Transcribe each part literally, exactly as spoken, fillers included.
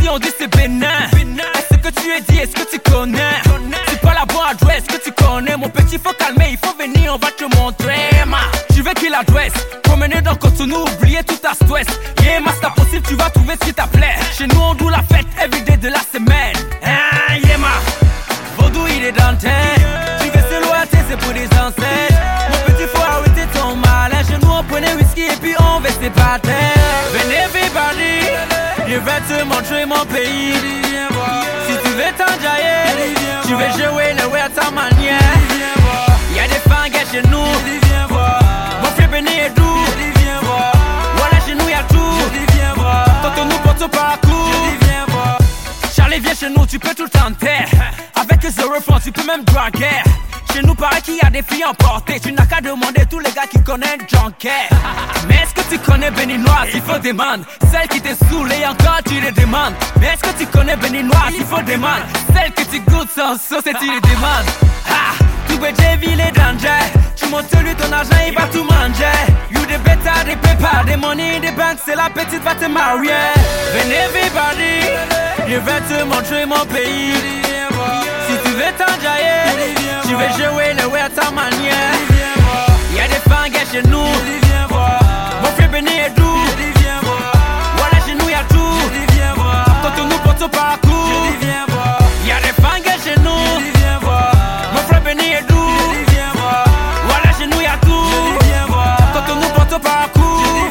ici on dit c'est Bénin. Est-ce que tu es dit, est-ce que tu connais? C'est pas la bonne adresse que tu connais. Mon petit, faut calmer, il faut venir, on va te montrer. Ma, tu veux qu'il adresse? Promener dans Cotonou, oublier tout ta stress. Yeah, ma, c'est possible, tu vas trouver ce qui t'appelait. Chez nous, on doit la fête everyday de la semaine. Ah, yeah, ma, Vaudou, il est dans le thème. Tu veux se loiter, c'est pour les ancêtres. Mon petit, faut arrêter ton malin. Chez nous, on prenait whisky et puis on vestait pas terre. Venez, everybody, je vais te montrer mon pays. Si tu veux t'enjailler, tu veux jouer le way à ta manière. Y'a des fangas chez nous. Mon frère Béni est doux. Voilà, chez nous y'a tout. Tantôt nous porte au parcours. Charlie viens chez nous, tu peux tout tenter. Avec zéro franc, tu peux même draguer. Chez nous paraît qu'il y a des filles emportées. Tu n'as qu'à demander tous les gars qui connaissent Junker. Mais est-ce que tu connais Béninoise? Il faut demander. Celle qui t'est saoulée encore tu les demandes. Mais est-ce que tu connais Béninoise? Il faut demander. Celle que tu goûtes sans sauce et tu les demandes. Ah, tout bébé ville et danger. Tu montes lui ton argent il va tout manger. You des bêtas, des pépas, des money, des banques. C'est la petite va te marier. Venez everybody, je vais te montrer mon pays. Si tu veux t'enjailler, tu veux jouer le way à ta manière. Y'a des fangas chez nous. Mon frère Béni est doux. Voilà chez nous y'a tout. Tantôt nous porte au parcours. Y'a des fangas chez nous. Mon frère Béni est doux. Voilà chez nous y'a tout. Tantôt nous porte au parcours.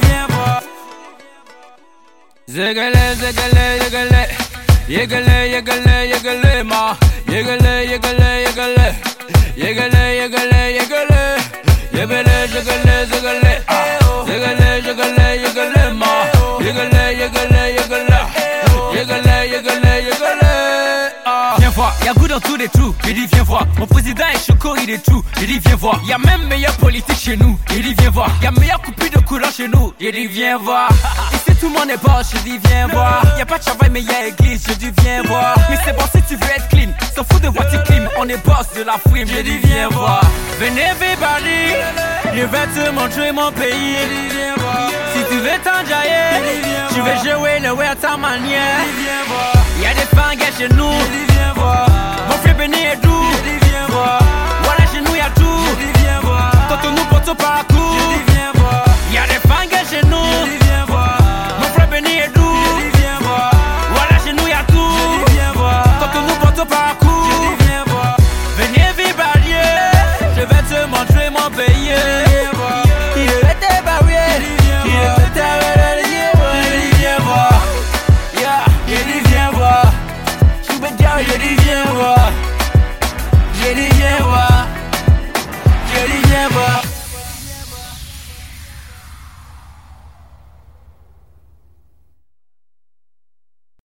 Zegele, zegele, zegele. Yegele, yegele, yegele, ma. Yegele, yegele, yegele. Yegele, yegele, yegele. Yegele, yegele, yegele. Yegele, yegele, yegele, ma. Yegele, yegele, yegele. Yegele, yegele, yegele. Viens voir, y'a goût dans tous les trous. Il dit viens voir. Mon président est choco, il est tout. Il dit viens voir. Y'a même meilleure politique chez nous. Il dit viens voir. Y'a meilleure coupure de couleur chez nous. Il dit viens voir. Ici tout le monde est boss, je dis viens voir. Y'a pas de travail mais y'a église, je dis viens voir. Mais c'est bon si tu veux être clean. S'en fout de voiture clean, on est boss de la frime. Je dis viens voir. Venez everybody, je vais te montrer mon pays. Si tu veux t'enjailler, tu veux jouer le way à ta manière. Y'a des fangas chez nous. Mon frère Béni est doux. Voilà chez nous y'a tout. Tantôt nous porte au parcours. Y'a des fangas chez nous. Mon frère Béni est doux. Voilà chez nous y'a tout. Tantôt nous porte au parcours. Venez everybody, je vais te montrer mon pays. Il est tes barrières. Il est tes barrières. Il dit viens voir. Yeah, il dit viens voir. Je dis viens voir. Je dis viens voir.